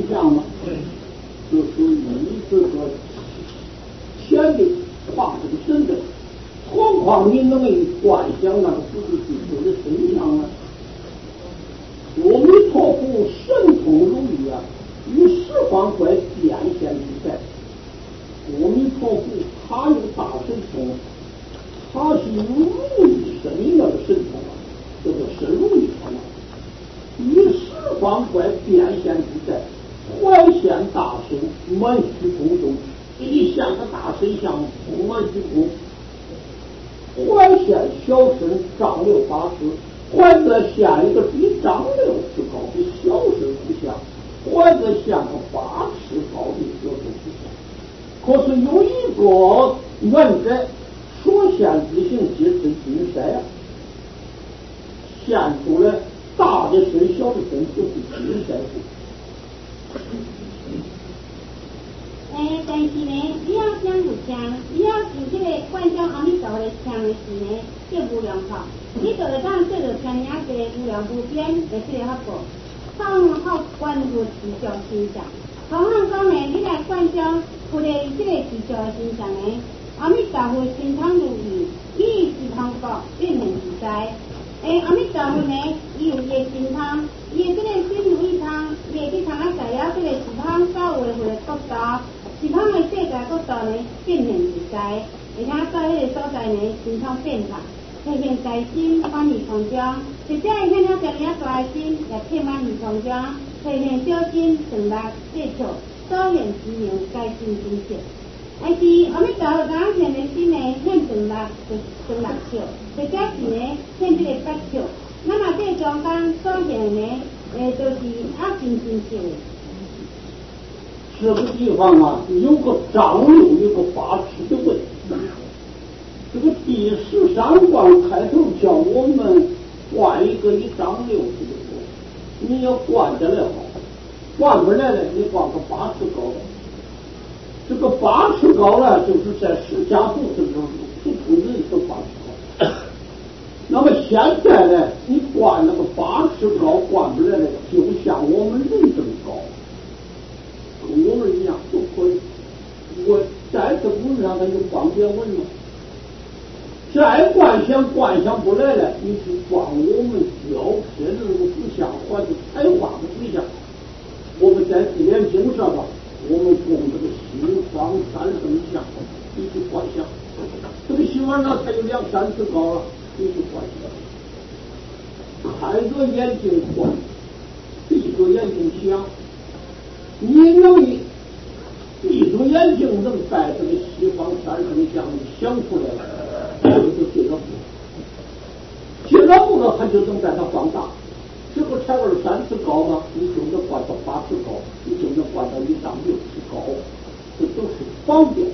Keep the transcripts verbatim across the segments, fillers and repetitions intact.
象吗？就是以这个前的画这个身的，何况你能以观想那个自己自己的身相呢？阿弥陀佛神通如意啊，与十方怪变现之在。阿弥陀佛他有大神通，他是有如意身一样的神通啊，叫做神如意通啊。与十方怪变现之在，怀现大神满虚空中，一现个大神像满虚空，怀现小神丈六八尺，怀着现一个比丈六尺高的小神不像，怀着像个八尺高的小神不像。可是有一个原则，所现之形皆是金筛啊，现出来大的身小的身就是金筛数。 诶，但是呢，你要讲就讲，你要是这个观想阿弥陀佛的像的是呢，这无量法，你就会当做着天涯个无量无边的这个法果，放好观佛持教心相。同样讲呢，你来观想佛的这个持教的心相呢，阿弥陀佛心常如意，伊是通过变现自在。诶，阿弥陀佛呢，伊有伊的心汤，伊的这个心如意汤，伊会去通啊知影这个是汤到维护的国度。是汤的世界国度呢，变现自在，而且到迄个所在呢，心通变化，体现在心满意从中，实际会显了将领大的心也体满意从中，体现小心成力接触，所现之名该心真实。但是阿弥陀佛讲现的心呢，显成力就成力笑，或者是呢显这个八笑，那么这中间所现呢，诶，就是啊真真实的。 这个地方啊，有个丈六，有个八尺的问题。这个第十三关开头叫我们灌一个一丈六尺的多，你要灌下来好，灌不来了，你灌个八尺高的。这个八尺高呢，就是在释迦部的时候，是不是一个八尺高？那么现在呢，你灌那个八尺高灌不来了，就像我们人这么高。我们一样都可以，我在这文上它就方便问了。再观想观想不来了，你去观我们雕刻的那个图像或者彩画的图像。我们在自然经上吧，我们供这个西方三圣像，你去观想，这个西方呢才有两三尺高了，你去观想。开着眼睛观，闭着眼睛想。你能一闭着眼睛能把这个西方三圣像想出来了，这个就接着不，接着不了，它就能把它放大。这个才二三尺高呢，你就能灌到八尺高，你就能灌到一丈六尺高，这都是方便。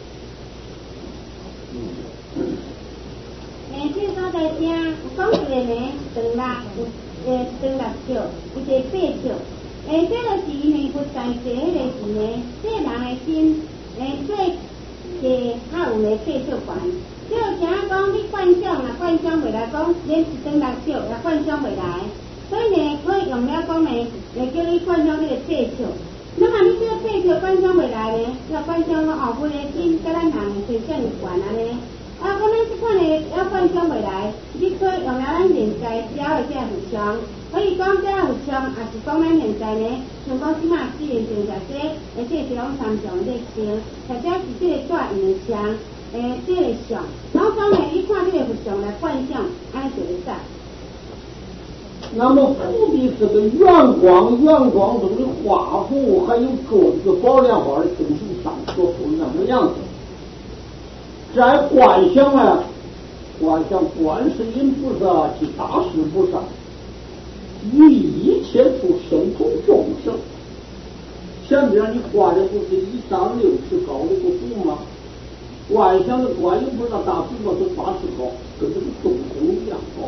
诶，这所在听讲一个呢，长六，诶，长六尺，一个八尺。诶，这个是因为佛在世迄个时呢，这个人的心，诶，最个较有咧岁数悬。就像讲你观想啊，观想袂来讲，连一长六尺也观想袂来，所以呢，可以用了讲呢，会叫你观想这个八尺。那么你这个八尺观想袂来呢，要观想讲后分的心，甲咱人的岁数悬安尼。啊，可能这款的要观想袂来，你可以用了咱现在了的这个佛像。可以讲这个佛像，也是讲咱现在呢，像讲即马四年前在这，而且是讲三种类型，或者是这个大印的像，诶，这个像，然后讲呢，你看这个佛像来观想，安尼就会使。 那么佛的这个圆光，圆光中的画幅，还有各这个宝莲花的经书上所说的那个样子，在观想呢，观想观世音菩萨及大势菩萨。于一切处生同众生，前边你画的不是一丈六尺高的个图吗？观想的观音菩萨大菩萨是八尺高，跟这个众生一样高。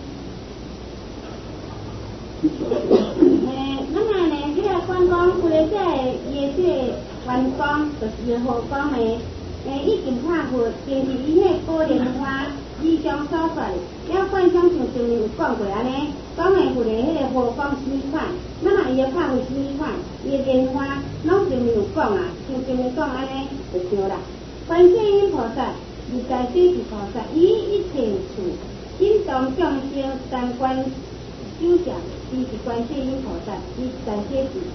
诶，那么呢，这个观光或者这也是观光，就是何光呢？诶，已经拍过，就是伊迄个莲花， 史上所说，了观想像上面有讲过安尼，讲的佛的迄个佛光什么款，那么伊要拍为什么款，伊的莲花，拢上面有讲啊，像上面讲安尼就对啦。观世音菩萨，二代水智菩萨，以一切处，心动众生三观修相，伊是观世音菩萨，伊在解释。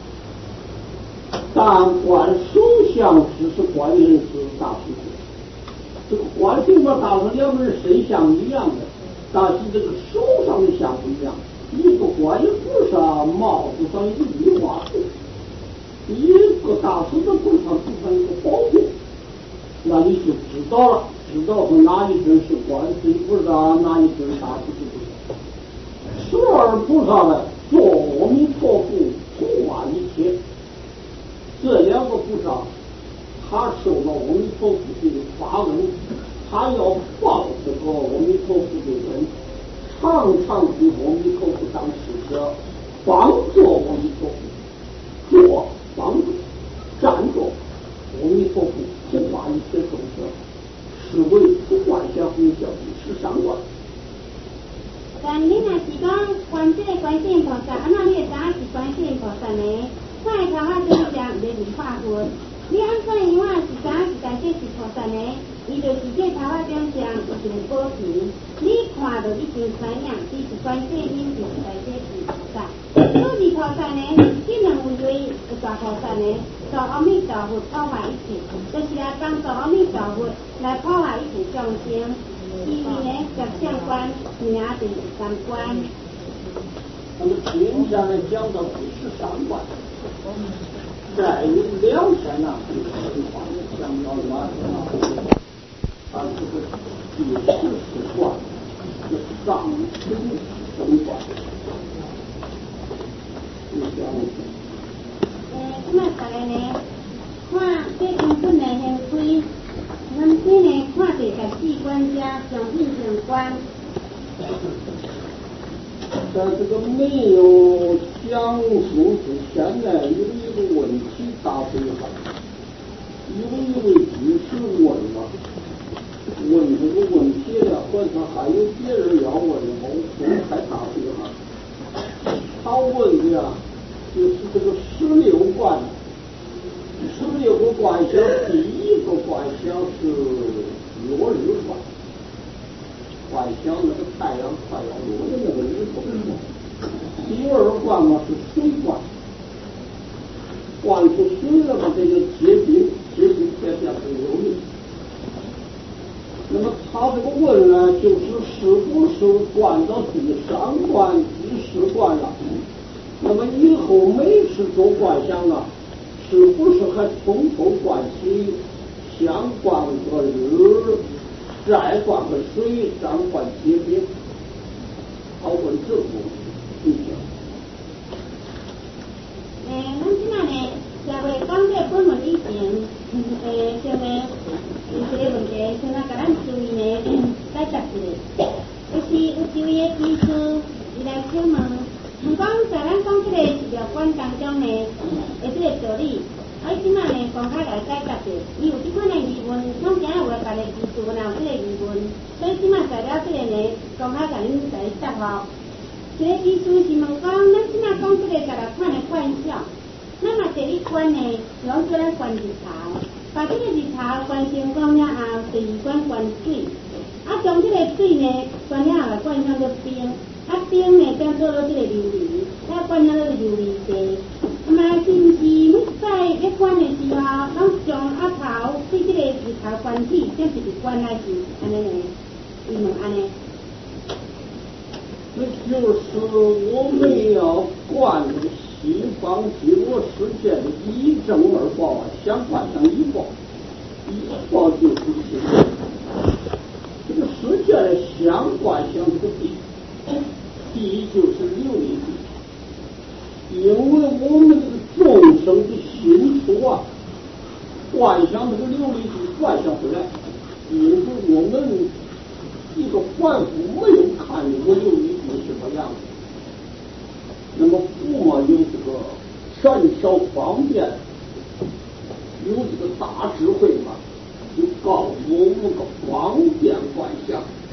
但观手相只是观音是大师傅，这个观世音菩萨和两个人身相一样的，但是这个手上的相不一样。一个观音菩萨帽子上有玉花树，一个大师的头上头上一个宝剑，那你就知道了，知道是哪一尊是观世音菩萨，哪一尊大师菩萨。十二菩萨呢，做阿弥陀佛护化一切。这两个菩萨，他受了阿弥陀佛的法恩，他要报这个阿弥陀佛的恩，常常给阿弥陀佛当使者，帮助阿弥陀佛，做帮助，站着阿弥陀佛护化一切众生，是为不观想佛教的十三观。 但你若是讲观这个观世音菩萨，安怎你会知影是观世音菩萨呢？看头啊，真像袂如化佛。你安怎样啊是知影是在这是菩萨呢？伊就是这头啊中上有一个宝瓶，你看到已经知影，伊是观世音，就是在这是菩萨。所以菩萨呢，这两位大菩萨呢，做阿弥陀佛破坏一切，就是来帮助阿弥陀佛来破坏一切众生。因为呢，十相观名第三观。 那么今天呢，讲到第十三观，再有两天呢，就是神话讲到完了。它这个第十四观是上清神观。你讲呃，咁啊，大家呢，看这根本的现规。咱这呢，看第十四观家上品上观， 在这个没有讲述之前呢，有一个问题答非了。有一位居士问了，问这个问题呢，好像还有别人要问的，我还答非了。他问的呀，就是这个十六观。十六个观想，第一个观想是落日观，观想那个太阳快要落的那个日头。第二观嘛是水观，灌出水了嘛，这就结冰，结冰才变成流明。那么他这个问呢，就是是不是观到第三观、第十观了？那么以后每次做观想啊，是不是还从头观起，先观个日，再观个水，再观结冰？他问这个问题。 诶，咱即马呢，社会讲这本文以前，诶，先呢，有一个问题，先来甲咱注意呢，解答一下。就是有一位医师，伊来请问，毋讲在咱讲这个治疗观当中呢，诶，这个道理。啊！即摆呢，公开来解答者，伊有即款的疑问，拢今日有家己医师若有即个疑问，所以即摆在了即个呢，公开甲恁来答复。这个医师是问讲，咱即摆讲即个十六款的观想，那么第一关呢，拢做咱观日头，把即个日头观成功了后，第二关观水，啊，将即个水呢观了后来观向做冰，啊冰呢变做了即个琉璃，啊观了做琉璃地。那么是毋是在咧观的时候，拢将阿头对这个日头观起，这是伫观来是安尼呢？伊问安尼。 那就是我们要观这个西方极乐世界的一正二报啊，先观上一报，一报就是世界。这个世界的先观想这个地，地就是琉璃地。因为我们这个众生的心处啊，观想这个琉璃地观想不来，因为我们一个凡夫没有看过琉璃地什么样子。那么佛有这个善巧方便，有这个大智慧嘛，就告诉我们个方便观想。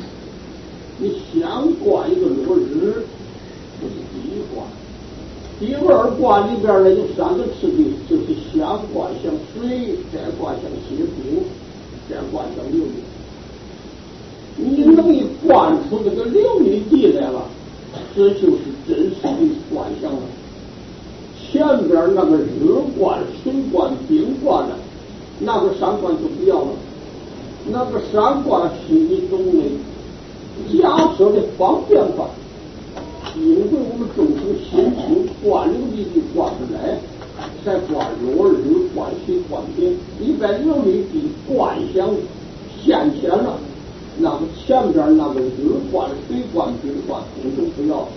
十二卦里边呢有三个次第，就是下卦像水，再卦像结冰，再卦像琉璃。你能一灌出这个琉璃地来了，这就是真实的卦象了。前边那个日卦、水卦、冰卦的，那个三卦就不要了。那个三卦是一种的假设的方便法，因为我们众生心情挂琉璃地挂不来，才挂落日、挂水、挂冰。一般琉璃地卦象现前了，那个前边那个日卦、水卦、冰卦统统不要。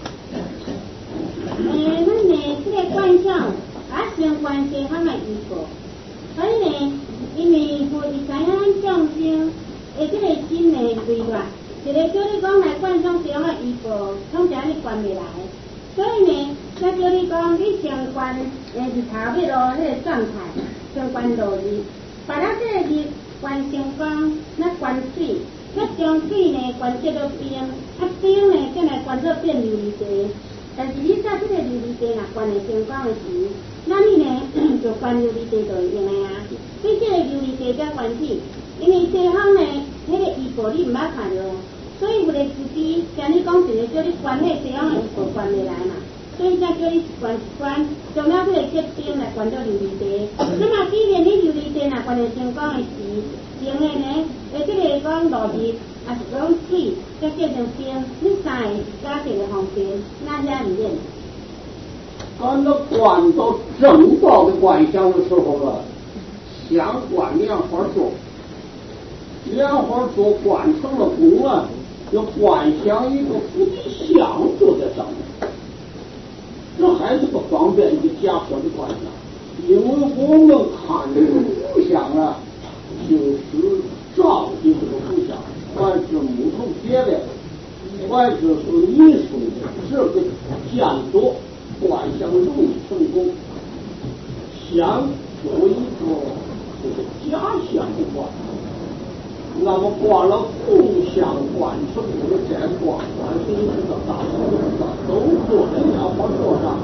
诶，咱呢，这个观想啊，相关系他们依过，所以呢，因为互伊知影咱众生诶，这个心的规律，一个叫你讲来观想这样的依过，通常你观袂来，所以呢，才叫你讲你相关诶日头日落迄个状态，相关落日，把咱这个日观相光，那观水，那将水呢观接到冰，啊冰呢再来观做变琉璃地。但是你在这个琉璃地若观的相关的时，那你呢就观琉璃地就会用的啊。所以这个琉璃地才观起，因为西方呢，迄、那个衣服你唔捌看到，所以有个司机像你讲一个叫你观迄西方的衣服观袂来嘛，所以才叫你观一观，将了这个结冰来观到琉璃地。那么既然你琉璃地若观的相关的时，前的呢，诶，这个讲落日。啊，是讲水，再变成冰，你三个加这个方便，那遐唔变。 当到观到正道的观象的时候了，相观莲花座，莲花座观成了功了，要观想一个菩提像坐在上面，这还是个方便一个假设的观想，因为我们看这个佛像啊，就是照的这个佛像。还是木头铁的，还是是泥塑的，这个建筑观想容易成功。想作为一个这个假象的观，那么挂了共相观成功的再观，观是一个大手上都坐在莲花座上。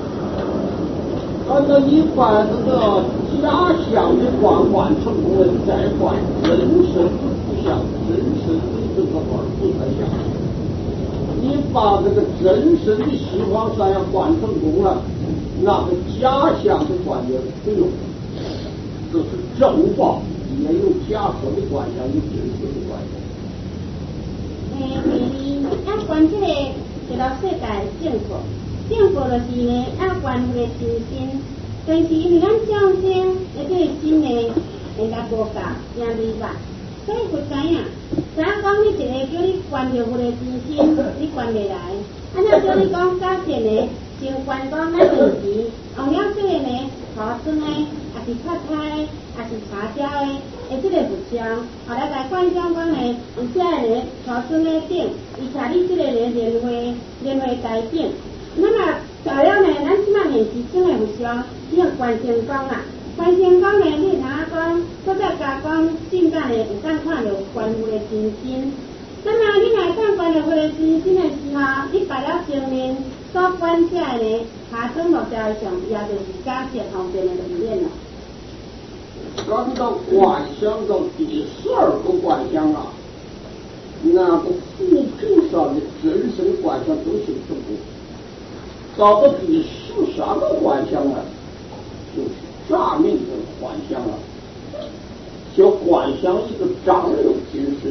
按照一般这个假象的观观成功的再观，真身不像真身的这个玩不太像。你把这个真身的西方三样观成功了，那个假象的观也不用，这是正报，也有假设的观想，有真实的观想。 诶，第二，要观这个这个世界正果。正果就是呢，要观这个真心，但是因为咱众生诶，这个心呢，人家无教，也明白，所以不知影。怎讲你一个叫你观着我的真心，你观袂来。安怎叫你讲假设呢？先观讲咱平时用了这个呢，茶酸的，还是泡菜，还是茶椒的，诶，这个物像，后来来观想讲呢，有这个呢，茶酸的顶，伊查你这个呢莲花莲花台顶。那么材料呢，咱即摆面是整个物像，只用观成功啦。观成功呢，你若讲，搁再加讲性感呢，有当看到观物的真心。那么你若当观到物的真心的时候，你摆了前面所观起来呢，下装目标上，也就是假设方面的理念了。 刚到观想到第十二个观想啊，那个浮萍上的真身观想都是成功。到了第十三个观想啊，就是乍命的观想了，就观想一个张流精神，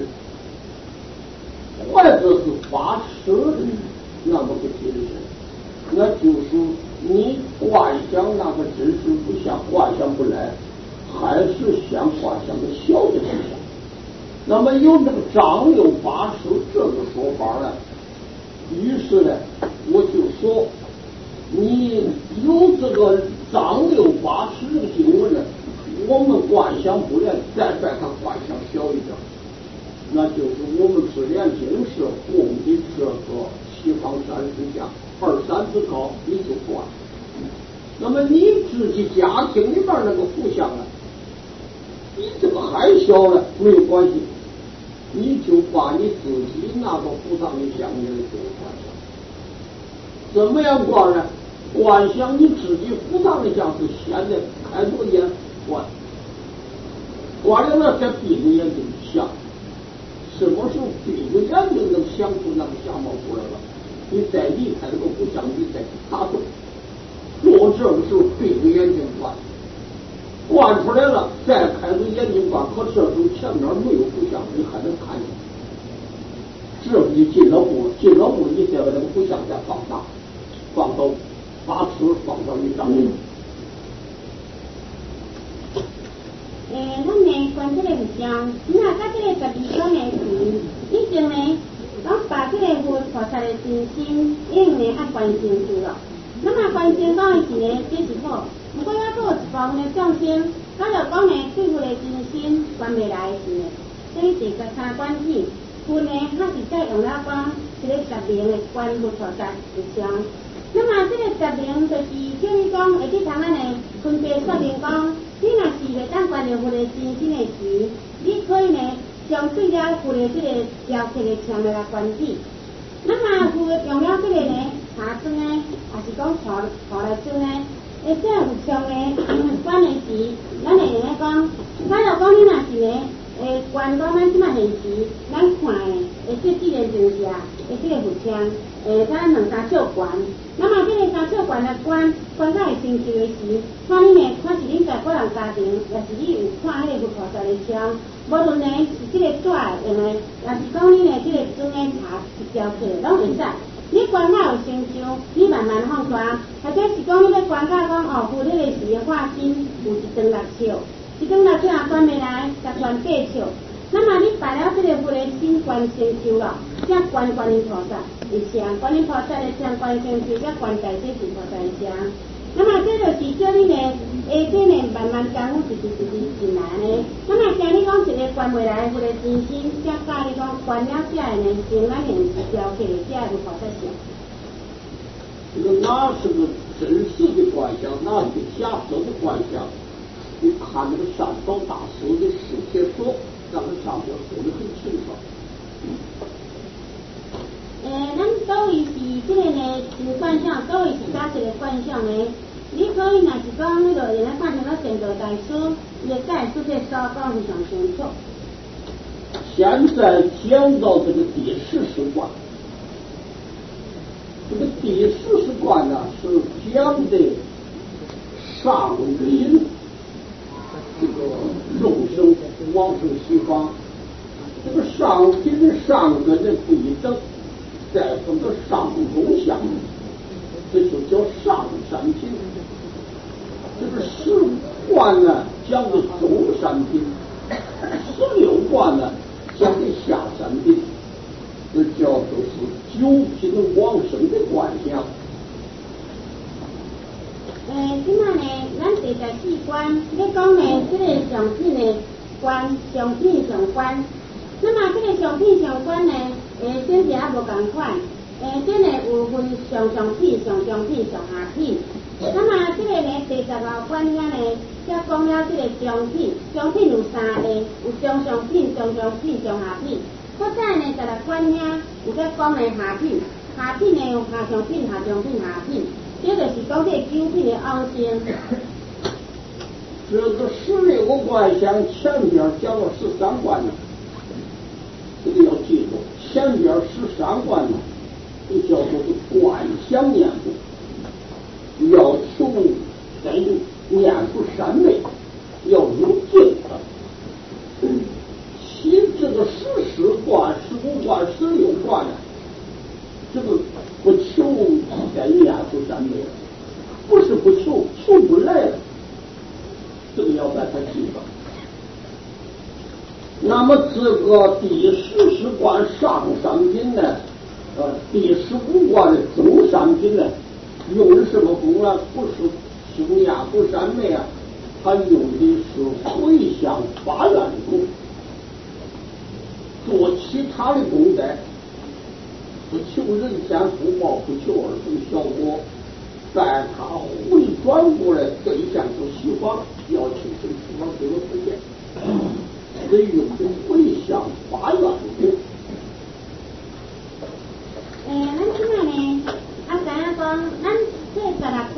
或者是发射的那么个精神，那就是你观想那个真实不像，观想不来，还是像观想的小的不像。那么有这个张流发射这个说法呢，于是呢，我就说。你有这个张六八十这个经文呢，我们观想不来，再把它观想小一点，那就是我们自然经是供的这个西方三十家二三之高，你就观。那么你自己家庭里边那个佛像呢，你这个还小了没有关系，你就把你自己那个菩萨的像也给观想。怎么样观呢？ 观想你自己服上的像是现在开着眼观，观了那才闭着眼睛想，什么时候闭着眼睛能想出那个相貌出来了？你再离开这个不像，你再打动，做这个时候闭着眼睛观，观出来了再开着眼睛观，可这时候前面没有不像，你还能看见。这你进了步，进了步，你再把这个不像再放大，放到把尺放到一张里。 诶，咱呢观这个物件，你若甲这个十二种的时，以前呢，咱把这个佛菩萨的真心，已经呢按观心去了。那么观心讲的是呢，这是好。不过要做一部分的众生，他就讲呢，对佛的真心观未来的是呢，这是十三观体。分呢，它是在用了讲一个十名的观佛菩萨一项。那么这个十名就是叫你讲，会去通咱呢分别说明讲，你若是袂当观到佛的真心的时，你可以呢将对了佛的这个雕刻的墙来观体。那么佛用了这个呢茶樽呢，还是讲茶茶来樽呢？诶，这有像呢观的时，咱会用来讲，咱就讲你若是呢。诶，观到咱即摆现时，咱看诶，诶，这几个形象，诶，这个佛像，诶，咱两三小观。那么这个三小观的观，观到会成就的时，看你呢，看是恁在个人家庭，也是你有看迄个佛菩萨的像，无论呢是这个纸用的，也是讲你呢这个砖的茶是雕刻，拢会使。你观到有成就，你慢慢放出来，或者是讲你要观到讲哦，佛迄个时的化身有一张六笑。一种到这样观未来，才观过去。那么你拜了这个佛的心观成就了，才观观音菩萨的像，观音菩萨的像观成就，才观大势至菩萨的像。那么这就是叫你呢，下底呢慢慢功夫一直一直进来呢。那么像你讲一个观未来佛的真心，才教你讲观了这个呢，成咱现实雕刻的这个菩萨像。 这个哪是个真实的观想，哪是个假设的观想？你看那个善导大师的释帖说，那个上面说的很清楚。 诶，咱所谓是这个呢，是观想，所谓是假设的观想呢，你可以若是讲那个原来看成了贤德大师，伊个解释这所讲非常清楚。 现在讲到这个第十四观，这个第十四观呢是讲的上品。这个众生往生西方，这个上品的上根的不一等，再分个上中下，这就叫上三品。这个十五观呢讲的中三品，十六观呢讲的下三品，这叫做是九品往生的观想。 诶，即摆呢，咱第十四关，咧讲呢，这个上品的关，上品上关。那么这个上品上关呢，诶，真是也无共款。诶，这呢有分上上品、上上品、上下品。那么这个呢，第十六关遐呢，才讲了这个中品，中品有三个，有上上品、中上品、上下品。搁再呢，十六关遐有在讲呢下品，下品呢有下上品、下中品、下品。这就是讲这九品的昂先。 这个十六个观想前边讲了十三观呢，这个要记住，前边十三观呢，这叫做是观想念佛，要求在念佛三昧，要有净的。其这个十四观、十五观、十六观呢，这个不求在念佛三昧，不是不求，求不来了。这个要把它记住。那么这个第十四观上三品呢，呃，第十五观的中三品呢，用的什么功啊？不是修念佛三昧啊，它用的是回向发愿功，做其他的功德，不求人间福报，不求儿童效果。在他回转过来对象就西方，要求是西方给我实现，所以用的回向发愿功。 诶，咱即摆呢，啊，知影讲，咱这十六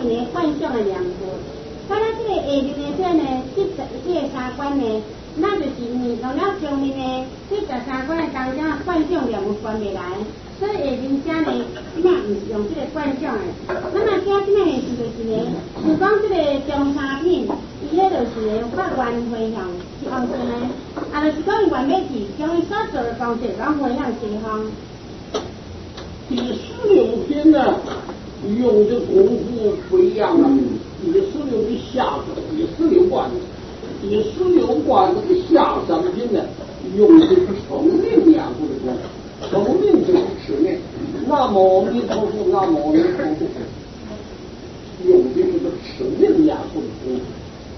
一个幻想的念佛。咱咱这个下面的这呢，这这个三观呢，那就是用了上面呢，这十三观的当中幻想念佛观未来。所以下面这呢，即马毋是用这个幻想的。咱若讲即马的是就是呢，就讲这个中三品，伊迄就是发愿回向是安怎呢？啊，就是讲伊愿要去将伊所做的工作，讲回向西方。 第十六篇呢，用的功夫不一样了。第十六的下第十六观，第十六观这个下三品呢，用的是成名念佛的功夫，成名就是持念，南无阿弥陀佛，南无阿弥陀佛，用的这个持名念佛的功夫。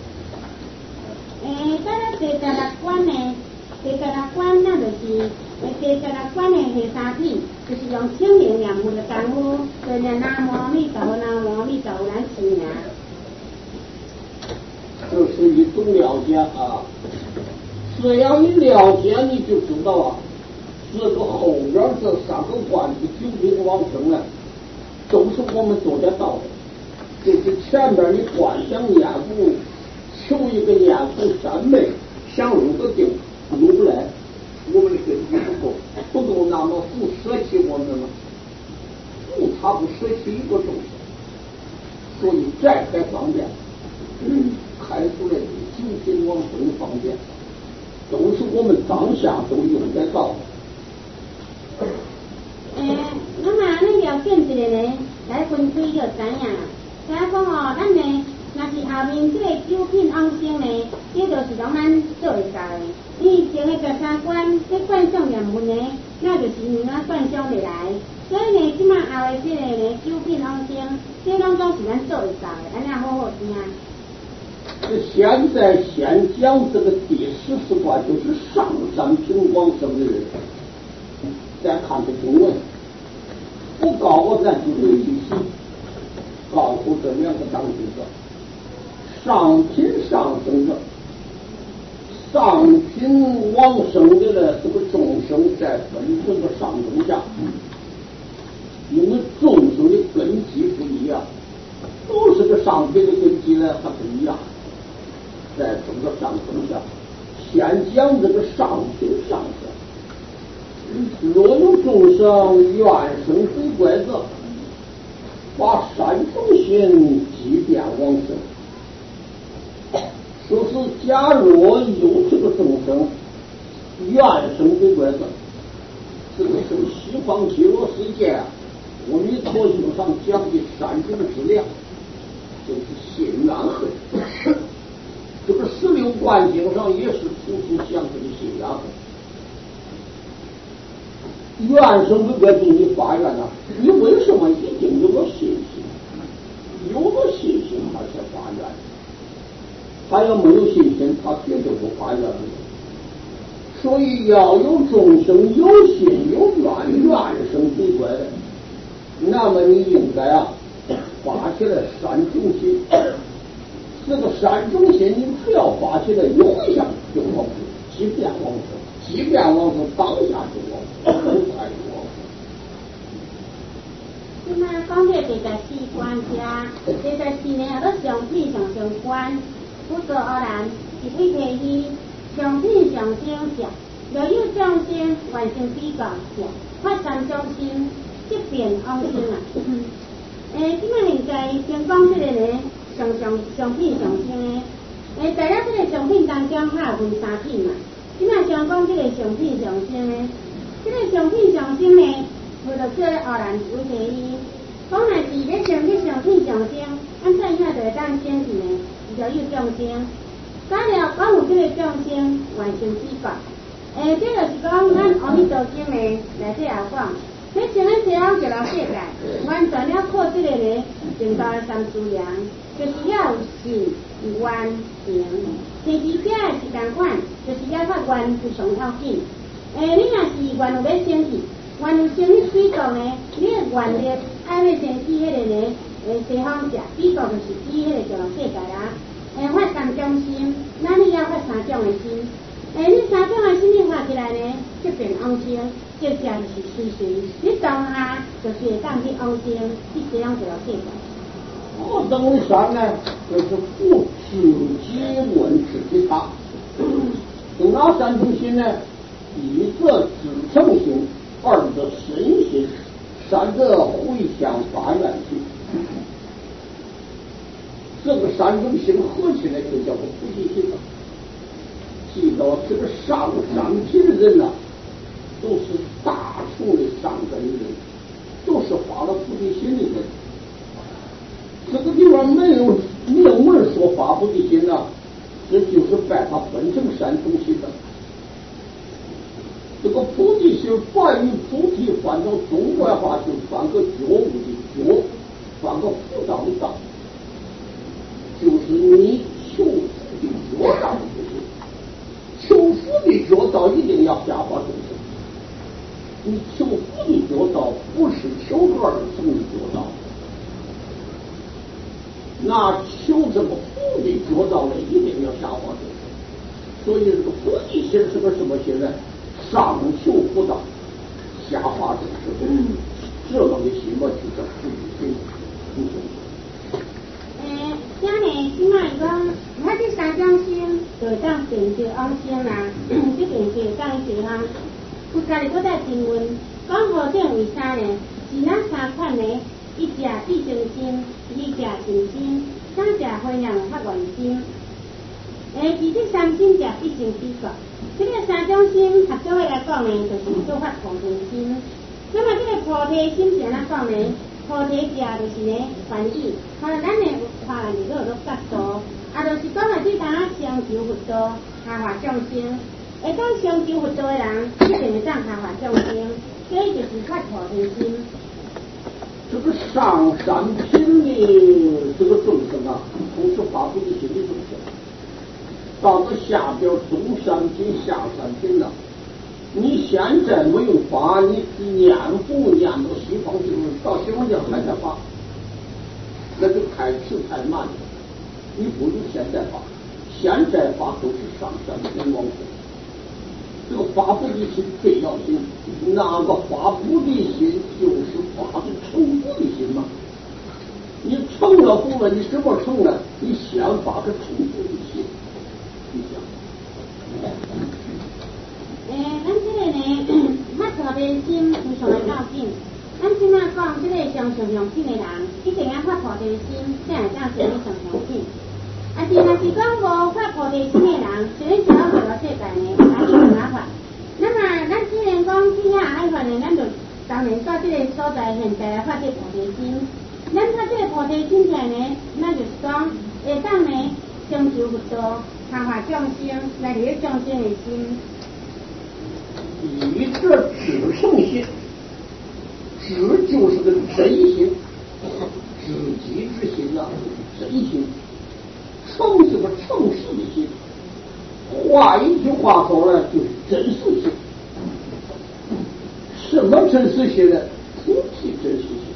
诶，咱咧第十六观呢，第十六观那就是诶第十六观的下三品，就是用清明念佛的功夫，就念南无阿弥陀佛，南无阿弥陀佛，咱持名。 这是一种了解啊，只要你了解，你就知道啊，这个后边这三个观的究竟往生呢，都是我们做得到的。就是前边你观想念佛，求一个念佛三昧，想入个定，入不来，我们的根基不够，不够，那么不舍弃我们吗？不，他不舍弃一个众生，所以再开方便。嗯，开出来的究竟往生方便，都是我们当下都用得到的。 诶，那么咱了解一个呢，来分析就知影啦。听讲哦，咱呢，若是后面这个九品往生呢，这就是讲咱做会到的。以前的十三观，这观想念佛呢，那就是用咱观想未来。所以呢，即马后的这个呢，九品往生，这拢总是咱做会到的，咱要好好听啊。 现在先讲这个第十四观，就是上三品往生的人。再看这经文，不告我咱就对去习，告诉这两个当机者，上品上生者，上品往生的呢，这个众生在分这个上中下，因为众生的根基不一样，都是个上品的根基呢，它不一样。在整个上中下，先讲这个上品上生。若有众生愿生非怪者，把善种心即便往生。说是假若有这个众生愿生非怪者，这个是西方极乐世界啊，阿弥陀经上讲的三种之量，就是信愿恨。这个十六观经上也是处处讲这个信愿恨。愿生非怪就是你发愿啊，你为什么一定有了信心？有了信心他才发愿，他要没有信心，他绝对不发愿的。所以要有众生有心有愿，愿生非怪的，那么你应该啊发起来善种心。这个善种心，你只要发起来一回向就往生，即便往生，即便往生，当下就往生，很快就往生。 即马讲这第十四关家，第十四呢，都上品上上观，不作偶然，是非提议，上品上生者，若有众生完成比较者，发三种心，即便往生啊。诶，即马现在先讲这个呢。上上上品上生诶，诶，在咱这个上品当中，它有分三品嘛。即马先讲这个上品上生诶，这个上品上生呢，为了做偶然为第一。讲若是咧上这上品上生，按怎样就会当显示呢？就有众生，假了讲有这个众生完成知觉，诶，这就是讲咱阿弥陀经呢内底也讲。你像咱这样这个世界，完全要靠这个呢，正道的三资粮，就是要有信、愿、行。第二者是同款，就是要发愿是上要紧。诶，你若是愿有要升去，愿有升去水国呢，你的愿力爱要升去迄个呢，诶，西方者，美国就是指迄个这个世界啦。诶，发三种心，那你要发三种的心。诶，你三种的心你发起来呢，即便往生。这只就是随随，你当下就是会当去往生，去这样就有世界。 何等的善呢？就是不自己问自己他。从哪三种心呢？一则自诚心，二则身心，三则回向发愿心。这个三种心合起来就叫做菩提心了。记到这个上上品的人呐、啊，都是大乘的上根人，都是发了菩提心的人。这个地方没有明文说发菩提心呐、啊，这就是把它分成三种心的。这个菩提心翻译菩提翻到中国话就翻个觉悟的觉，翻个辅导的道，就是你求福的觉道不行，求福的觉道一定要下化众生。你求福的觉道不是求个二层的觉道，那求这个福的觉道呢，一定要下化众生。所以这个菩提心是个什么心呢？上求福道，下化众生，这么的心嘛，就叫菩提心。 诶，像呢，即卖讲，我这三种心就当成就往生啦，这成就当是哈。有家己搁再询问，讲何种为啥呢？是咱三款呢？一者必生心，二者静心，三者回向发愿心。诶，其这三心者必生之觉。这个三种心合作来讲呢，就是做发菩提心。那么这个菩提心是安怎讲呢？菩提者就是呢翻译，和咱的华人就叫做佛道，啊，就是讲啊，这当相求佛道，下化众生。会当相求佛道的人，一定会当下化众生，所以就是发菩提心。 这个上三品的这个众生啊，同时发菩提心的众生。到了下边中三品、下三品了，你现在没有发，你念不念到西方经，到西方经还在发，那就太迟太慢了。你不如现在发，现在发都是上三品往后。这个发菩提心最要紧，那个发菩提心就是发的成佛的心嘛。你成了佛了，你怎么成呢？你先发个成佛的心。 诶，咱这个呢，发菩提心非常的要紧。咱即马讲，这个上上上品的人，一定要发菩提心，才会当成为上上品。啊，是若是讲无发菩提心的人，虽然走到这个世界呢，咱就麻烦。那么，咱既然讲天下爱法呢，咱就当然到这个所在现在来发这菩提心。咱发这个菩提心起来呢，那就是讲会当呢成就佛道。下化众生，来利众生的心。 一个至圣心，至就是个真心，知己之心呐、啊，真心。诚是个诚实的心。换一句话说呢，就是真实心。什么真实心呢？菩提真实心。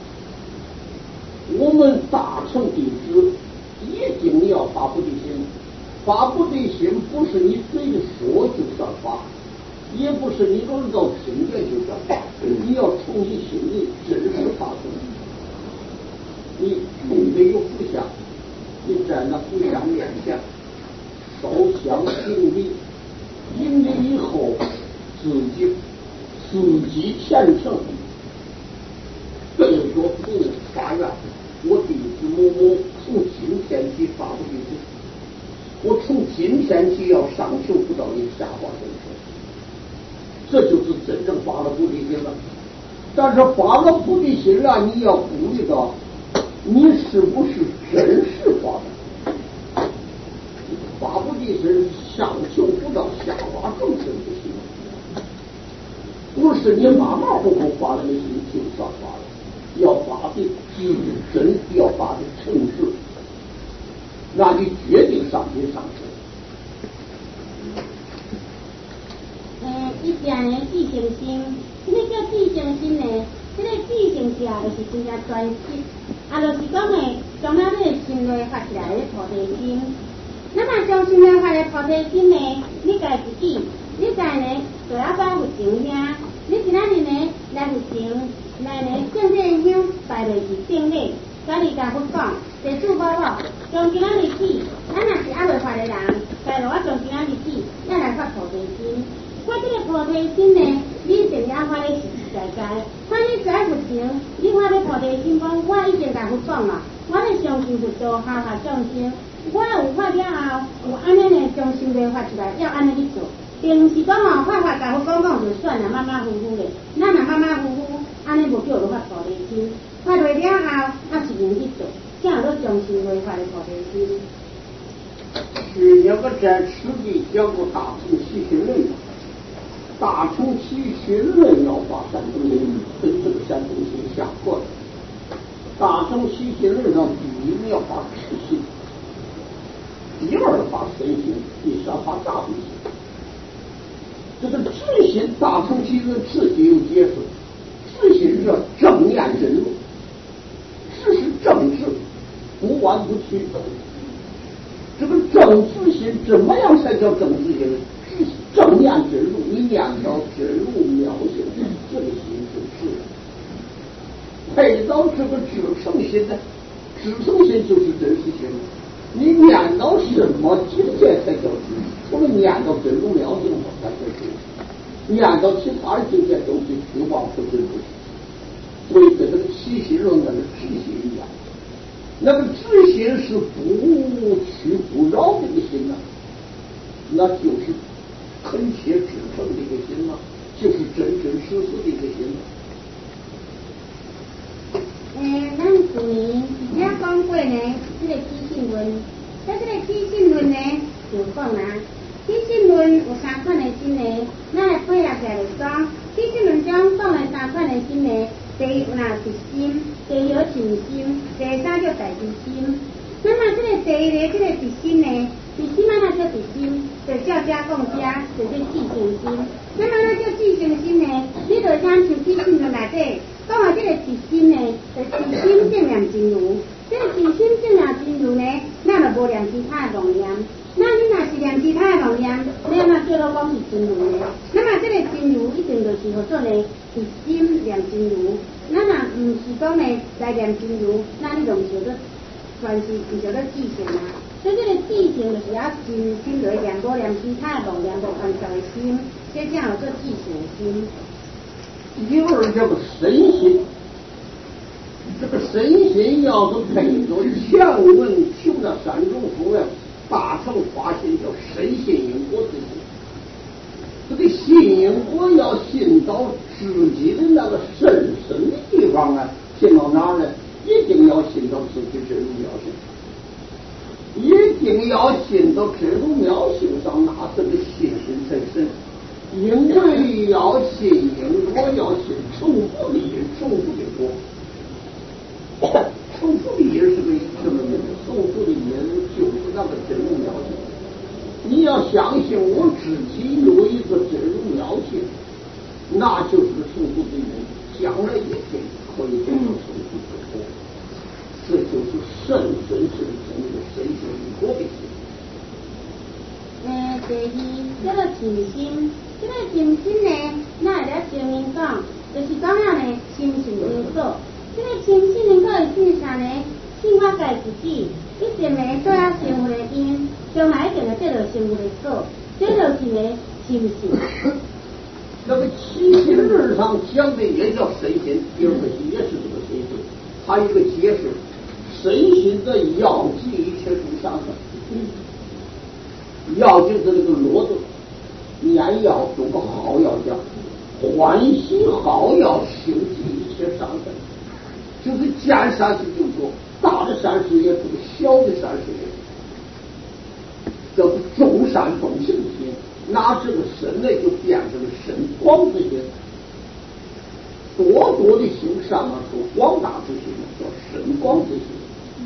我们大乘弟子一定要发菩提心。发菩提心不是你嘴里说就算发，也不是你耳朵听见就算发，你要从你心里真实发出来。你总得有福相，你在那福相面前烧香行礼，行礼以后自己自己虔诚，对着父发愿，我弟子某某从今天起发菩提心。我从今天起要上求不到你下化众生，这就是真正发了菩提心了。但是发了菩提心了，你要顾虑到你是不是真实发的。发菩提心上求不到下化众生不行，不是你马马虎虎发了的心就算发了，要发的是真，要发的诚实。那你决定上品上升。 诶，一家呢智诚心，这个叫智诚心呢，这个智诚者就是真正专心，啊，就是讲呢，将咱这个心内发起来的菩提心。那么将心内发的菩提心呢，你家自己，你家呢做阿爸佛前兄，你今仔日呢来佛前，来呢正正香拜落是顶礼。 家己甲佛讲，地主某某，从今仔日起，咱若是还未发的人，该落我从今仔日起，咱来发菩提心。发这个菩提心呢，你一定要发的实实在在。看你在佛前，你发的菩提心讲，我已经甲佛讲了，我咧相信佛道，下下众生。我有发了后，有安尼呢，将心力发出来，要安尼去做。并不是讲哦，发发甲佛讲讲就算了，马马虎虎的。咱若马马虎虎，安尼无叫做发菩提心。发落了后，还是用去做，才有到将心力发的菩提心。 去年我在此地讲过大乘七心论，大乘七心论要把山东心跟这个山东心相合。大乘七心论上第一要把智心，第二把身心，第三把大悲心。这个智心，大乘七论自己有解释，智心是正念真如，智是正智，不弯不曲。这个正智心怎么样才叫正智心？是正念真如，你念到真如妙性，这个心是智。配到这个知诚心呢，知诚心就是真实心。你念到什么境界才叫知？除了念到真如妙性才叫知。念到其他的境界都是虚妄不真不实。所以跟这个七心论那个智心一样。那个智心是不屈不挠的一个心呐、啊，那就是恳切至诚的一个心呐、啊，就是真真实实的一个心呐、 啊。诶，咱去年也讲过呢，这个起信论，在这个起信论呢，就讲啦，起信论有三款的心呢，咱来配合起来就讲，起信论中讲的三款的心呢。第一有那直心，第二有信心，第三叫大智心。那么这个第一个这个直心呢，直心啊那叫直心，就照家讲家，就叫自信心。那么那叫自信心呢，你就像像起信论内底讲啊，这个直心呢，就自心正念真如。这个自心正念真如呢，咱就无念其他的妄念。那你若是念其他的妄念，你那叫做讲是真如呢？那么这个真如一定就是何做呢？是心念真如。那若唔是讲呢来念真如，那你就唔叫做全是唔叫做智性啦。所以这个智性就是要真心来念，无念其他的妄念，无干涉的心，这叫做智性心。 第二叫做身心。这个身心要是配着前文求那三种福呀，大乘发心叫身信因果之心。这个信因果要信到自己的那个深深的地方啊，信到哪儿呢？一定要信到自己真如妙性，一定要信到真如妙性上，那这个信心才深。因为要信因果，要信重复的因，重复的果。重复的因是个什么因？重复的因就是那个真如妙性。你要相信我自己有一个真如妙性，那就是重复的因，将来一天可以得到重复之果。这就是深深深深的深深因果的心。 诶，第二，这个静心，这个静心呢，那来证明讲，就是讲啊呢，心是因果。这个心是因果的是啥呢？信我家自己，一定会做啊成佛的因，将来一定会得到成佛的果，这就是呢心性。 那个七心论上讲的也叫身心，第二个也是这个身心，还有一个解释，身心的药剂一切诸相分。药就是那个骡子，念药有个好药讲，欢喜好药修集一切善根，就是见善事就做，大的善事也做，小的善事也做，叫做众善奉行心。拿这个身呢，就变成了神光之心，多多的行善而出广大之心，叫神光之心。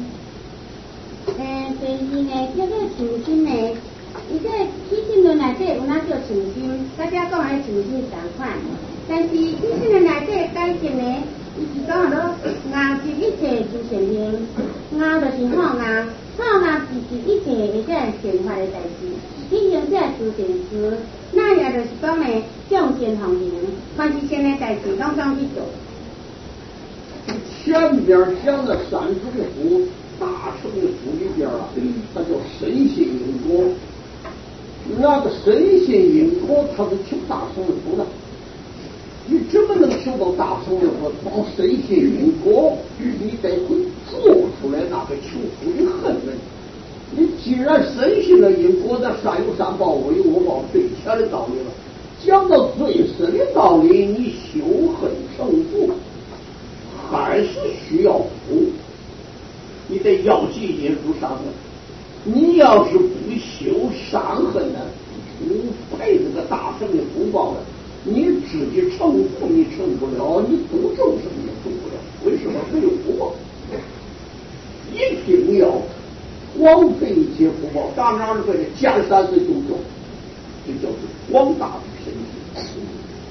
诶，第二呢，叫做诚心呢。伊这起信论内底有哪叫诚心？大家讲的诚心同款，但是起信论内底解释呢，伊是讲咯，硬是一切诸善行，硬就是好硬，好硬是是一切会这善法的代志，你行这诸善事，那也就是讲呢，向善奉行，凡是善的代志，拢总去做。 前边讲的三种福，大乘的福里边啊，它叫深信因果。那个深信因果，它是求大乘的福的。你怎么能求到大乘的福？光深信因果，你得会做出来那个求福的恨呢。你既然深信了因果的善有善报，恶有恶报，最浅的道理了。讲到最深的道理，你修恨成福，还是需要福。你得要记业主伤恨。你要是不修伤恨呢，不配这个大乘的福报的，你自己成福你成不了，你不众生也成不了。为什么没有福报？一定要广培一切福报，当然这个见三十九种，这叫做广大的身体。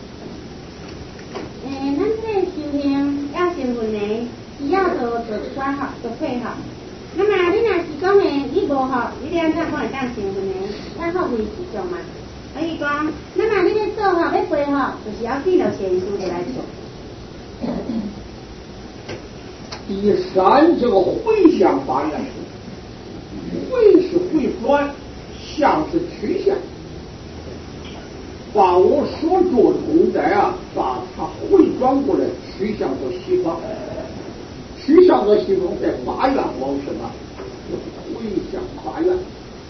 诶，咱这修行要成分呢，只要做做管好，做配合。那么你若是讲呢，你无好，你两怎可能当成分呢？咱好维持住嘛。所以讲，那么你咧做好，要配合，就是要见到善事就来做。 第三，这个回向发愿，回是回转，向是趋向，把我所做的功德啊，把它回转过来，趋向到西方，趋向到西方，再发愿往什么？回向发愿。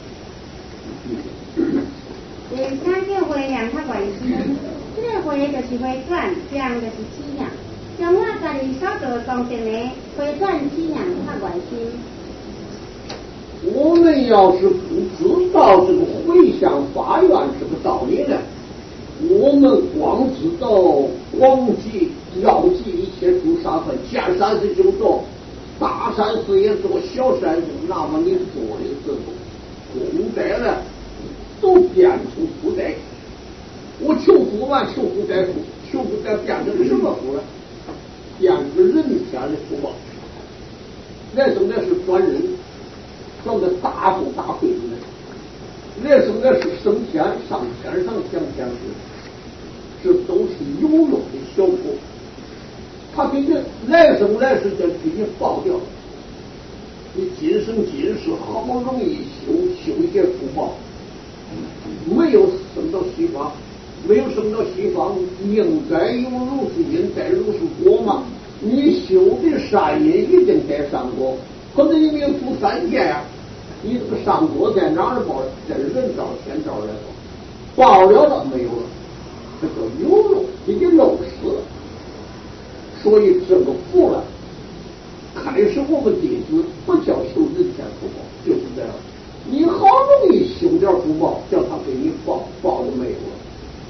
第三叫回向较原始，这个回就是回转，向就是起向。像我家己所做的功德呢，回转起向较原始。 我们要是不知道这个回向发愿这个道理呢，我们光知道广记要记一切诸善恨，见善事就做，大善事也做，小善事，那么你做的这个功德呢，都变成福德。我求福完，求福德福，求福德变成什么福呢？变成人天的福报。来生那是转人，转个大富大贵的人；来生那是升天，上天上享天时，这都是有用的小福。他给你来生来世就给你报掉，你今生今世好不容易修修一些福报，没有升到西方，没有升到西方，应该有如是因，该如是果嘛。你修的善因一定该善果，可是你没有出三界呀、啊，你这个善果在哪儿报？在人道天道来报，报了的没有了，这个有漏，给你漏死了。所以这个福了，开始我们弟子不叫修人天福报，就是这样。你好容易修点福报，叫他给你报，报就没有了。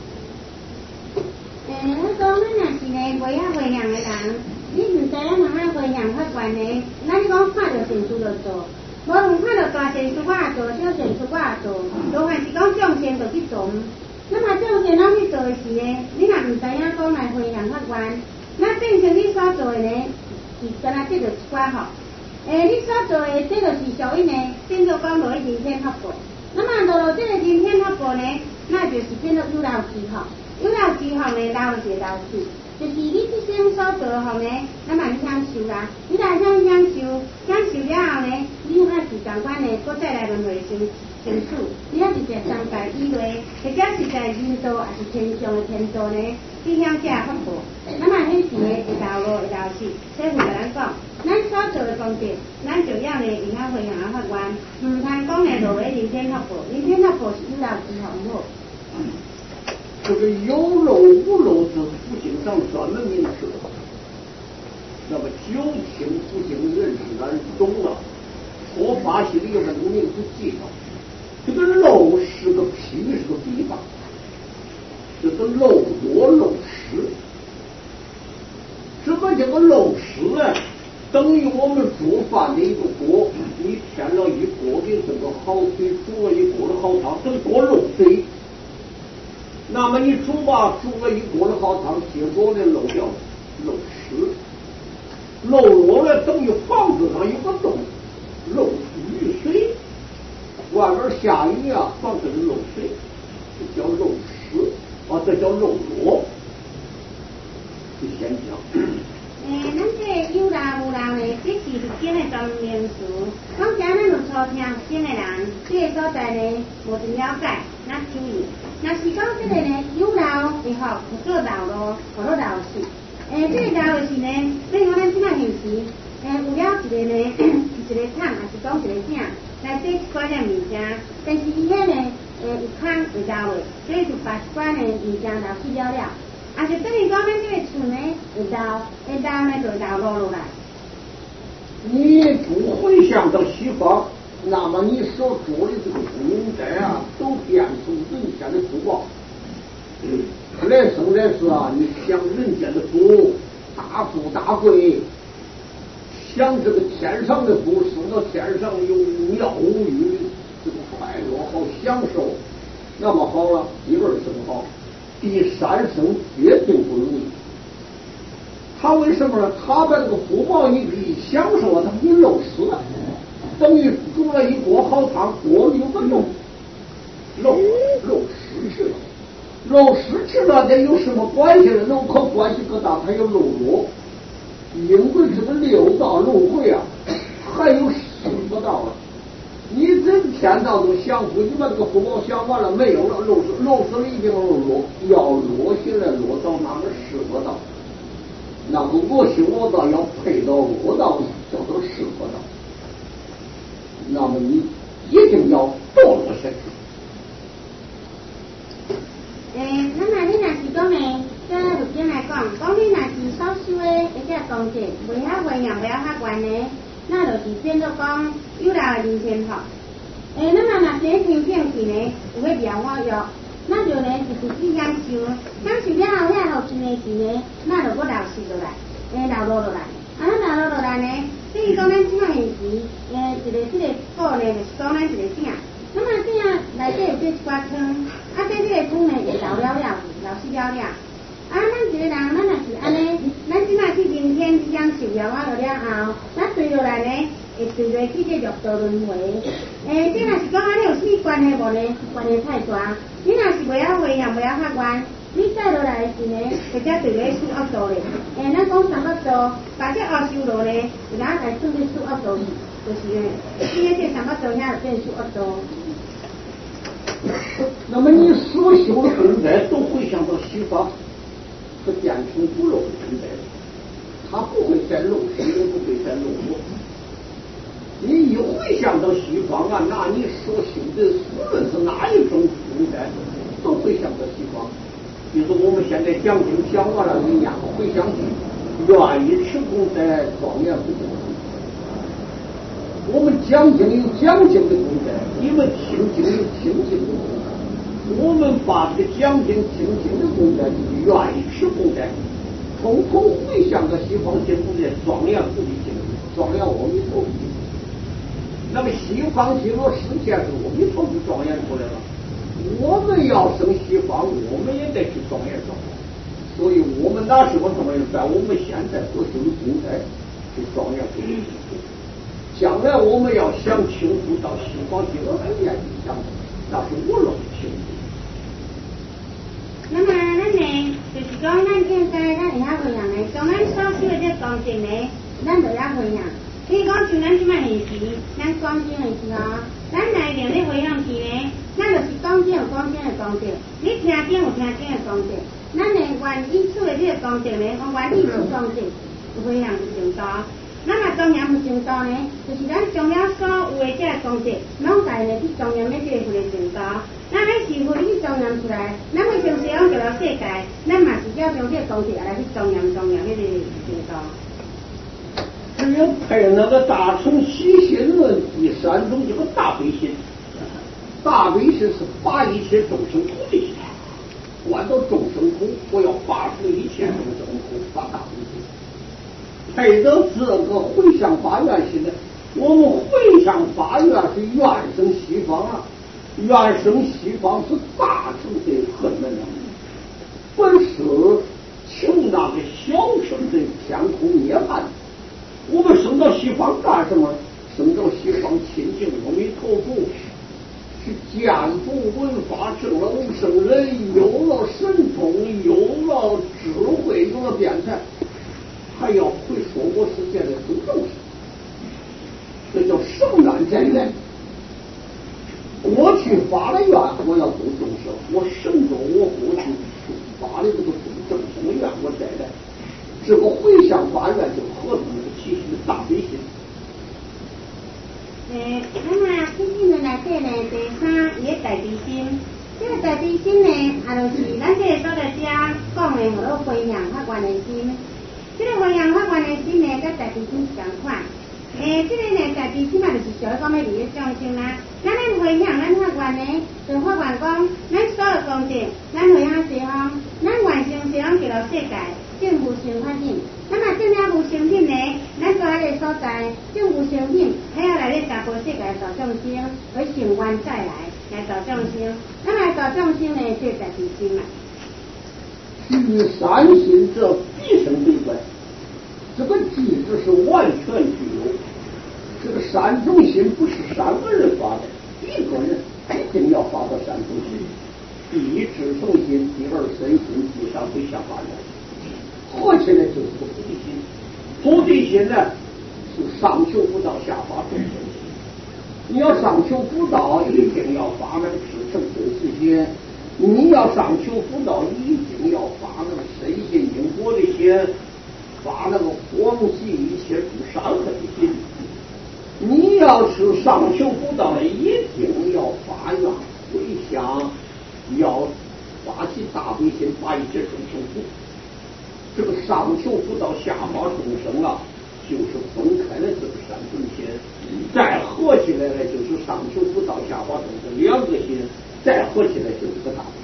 诶，我讲咱若是呢袂晓回向的人，你唔知影通啊回向较悬呢？咱你讲看到善事就做，无论看到大善事我也做，小善事我也做，无论是讲众善就去做。那么众善拢去做的时呢，你若唔知影讲来回向较悬，那变成你所做的呢，是敢若这就是一寡吼。诶，你所做的这就是属于呢，变做讲落去人天福报。那么落落这个人天福报呢，那就是变做有漏之吼。有漏之后呢，漏是漏去，就是你这生所做的后呢，那么你享受啦，你来享享受，享受了后呢，你还是同款呢，搁再来轮回生生死，你还是在三界以内，或者是在人道还是天上的天道呢，去享这福报。那么迄时呢，会漏落会漏去，所以就咱讲，咱所做的功德，咱就要呢，以后回向啊发愿，唔通讲呢落为人天福报，人天福报是有漏之后唔好。 这个有漏无漏是佛经上专门明示的。那么九听佛经认识咱懂了，佛法系里面的名字记上。这个漏是个譬喻，是个比方。这个漏多漏失，什么叫做漏失呢？等于我们煮饭的一个锅，你添了一锅的这个好水，煮了一锅的好汤，这个锅漏水。那么你煮吧，煮了一锅的好汤，结果呢漏掉漏湿，漏落了等于房子上有个洞，漏出雨水，外边下雨啊，房子里漏水，这叫漏湿啊，这叫漏落。就先讲。 诶，咱这有漏当面事，讲今咱就初听新的人，这个所在呢无真了解，那注意。若是讲这个呢有路会好，有做道路，互做道事。诶，这个道是呢，比如讲咱即摆现时，诶有了一个呢，是一个厂，还是讲一个啥，来做一寡件物件，但是伊迄呢，诶有空有道的，所以就把一寡呢物件流失了了。啊，是等于讲咱这个厝呢有道，诶道呢就道落落来。 你不会想到西方，那么你所做的这个公债啊，都变成人家的福报。来生来世啊，你享人间的福，大富大贵，享这个天上的福，升到天上有妙无语，这个快乐好享受。那么好了，第二生好，第三生决定不容易。他为什么呢？他把这个福报你可以享受啊，他给你漏失了，等于煮了一锅好汤，锅里有个漏，漏漏失去了，漏失去了，这有什么关系呢？那可关系可大，它有漏弱，因为这个六道轮回啊，还有四个道了。你整天到都享福，你把这个福报享完了没有了，漏失漏失了一定要落，要落下来落到哪个四个道？那个恶行恶道要配到恶道里，叫做适合道。那么你一定要堕落下去。 诶，那么你若是讲呢，这就先来讲，讲你若是所修的一些功德，未晓回扬，未晓发愿呢，那就是变做讲有来人天福。诶，那么若是天境时呢，有迄妙法药。那就呢，就是去享受，享受了后，遐后生的时呢，那就搁流失落来，诶，流落落来。啊，咱流落落来呢，比如讲咱即摆现时，诶，一个即个布呢，就是讲咱一个鼎，那么鼎内底有这一寡汤，啊，这这个汤呢，会流了了，流失了了。啊，咱一个人，咱若是安尼，咱即摆去人天去享受了啊了了后，咱对落来呢，会对落去这六道轮回。诶，这若是讲安尼有啥关系无呢？关系太大。你若是袂晓回扬，袂晓发愿，你再落来时呢，或者对咧属恶道咧。诶，咱讲三恶道，把这恶修路咧，就咱来做咧属恶道，就是呢，因为这三恶道遐就变属恶道。 那么你所修的功德都会想到西方，是变成不漏的功德，它不会再漏失，也不会再漏落。你一回想到西方啊，那你所修的无论是哪一种功德，都会想到西方。比如我们现在讲经讲完了，你呀回想起，愿意持功德，庄严不功德。我们讲经有讲经的功德，你们听经有听经的功德。我们把这个讲经听经的功德，愿意持功德，统统回想到西方经功德，庄严不的经，庄严阿弥陀佛。那么西方极乐世界是阿弥陀佛庄严出来了，我们要生西方，我们也得去庄严庄严。所以我们那时候庄严，在我们现在所修的功德是庄严不灵。将来我们要想清楚到西方极乐世界去想，那是我能清楚。 那么咱呢，就是讲咱现在咱会晓回扬的，讲咱所修的这功德呢，咱就要回扬。比如讲像咱即摆现时，咱讲经的时候，咱内面咧回向时呢，咱就是讲经有讲经的功德，你听经有听经的功德，咱的愿意处的这个功德呢，我愿意处功德，回向就成道。那么庄严不成道呢，就是咱将了所有的这个功德，拢在呢去庄严的这个佛的成道。咱咧是佛去庄严出来，咱会从西方就到世界，咱嘛是要将这个功德来去庄严庄严迄个成道。 只有配那个大乘起心论第三种，这个大悲心。大悲心是拔一切众生苦的心，观到众生苦，我要拔除一切众生苦，发大悲心。配到这个回向发愿心的，我们回向发愿是愿生西方啊，愿生西方是大乘的很难的，不是求那个小乘的天空涅槃。我们升到西方干什么？升到西方亲近阿弥陀佛，是见佛闻法，证了无生人，有了神通，有了智慧，有了辩才，还要会说我世界的诸众生。 去发了愿，我要度众生，我慎重我过去发的这个度众生的愿，我再来，这个回向发愿就合同那个其实的大悲心。 诶，咱啊，这些人内底呢，第三伊个大悲心，这个大悲心呢，也就是咱这个所在遮讲的，叫做回向发愿的心。这个回向发愿的心呢，跟大悲心是同款。诶，这个呢，大悲心嘛，就是想讲要利益众生啦。咱咧回向，咱发愿呢，就发愿讲，咱所有功德，咱回向西方，咱完成西方极乐世界，正无生法品。那么正了无生品呢，咱所在个所在，正无生品，还要来咧娑婆世界度众生，为成愿再来来度众生。那么度众生呢，这大悲心嘛。 与三心这必生对观，这个机制是完全具有。这个善种心不是三个人发的，一个人一定要发到善种心。第一知受心，第二身心，第三回向发愿，合起来就是个菩提心。菩提心呢是上求不到，下发众生心。你要上求不到，一定要发那个至诚真实心。你要上求不到，一定要发那个身心因果的心，发那个广济一切不伤害的心。你要是上求不到，一定要发愿回向，要发起大悲心，把一切众生度。这个上求不到，下发众生啊，就是分开了这个三种心，再合起来呢，就是上求不到，下发众生两个心，再合起来就是个大悲。